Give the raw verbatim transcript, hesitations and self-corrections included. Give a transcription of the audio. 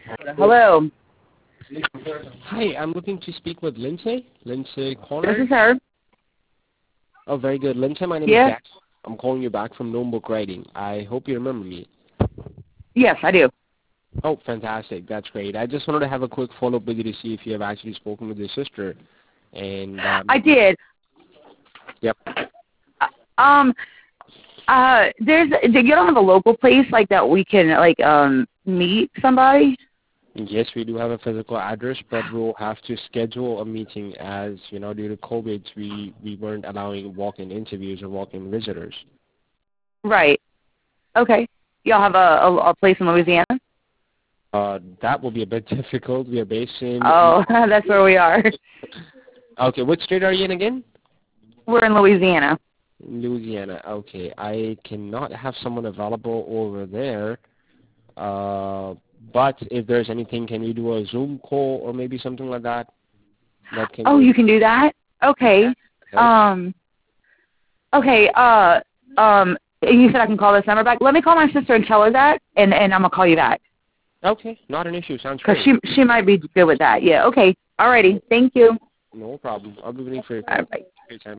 Hello. Hi, I'm looking to speak with Lindsay. Lindsay This Corner. is her. Oh, very good. Lindsay, my name is Yeah. Jack. I'm calling you back from Notebook Writing. I hope you remember me. Yes, I do. Oh, fantastic. That's great. I just wanted to have a quick follow-up with you to see if you have actually spoken with your sister. And um, I did. Yep. Uh, Um. Uh. There's. You don't have a local place like that we can like um meet somebody. Yes, we do have a physical address, but we'll have to schedule a meeting as, you know, due to COVID, we, we weren't allowing walk-in interviews or walk-in visitors. Right. Okay. Y'all have a, a a place in Louisiana? Uh, that will be a bit difficult. We are based in... Oh, that's where we are. Okay, which state are you in again? We're in Louisiana. Louisiana. Okay, I cannot have someone available over there. Uh, but if there's anything, can we do a Zoom call or maybe something like that? That can Oh, work. you can do that? Okay. Okay. Um. Okay. Uh. Um. You said I can call this number back. Let me call my sister and tell her that, and and I'm gonna call you back Okay, not an issue. Sounds because great. she she might be good with that. Yeah. Okay. Alrighty. Thank you. No problem. I'll be waiting for your All call. right. Great time.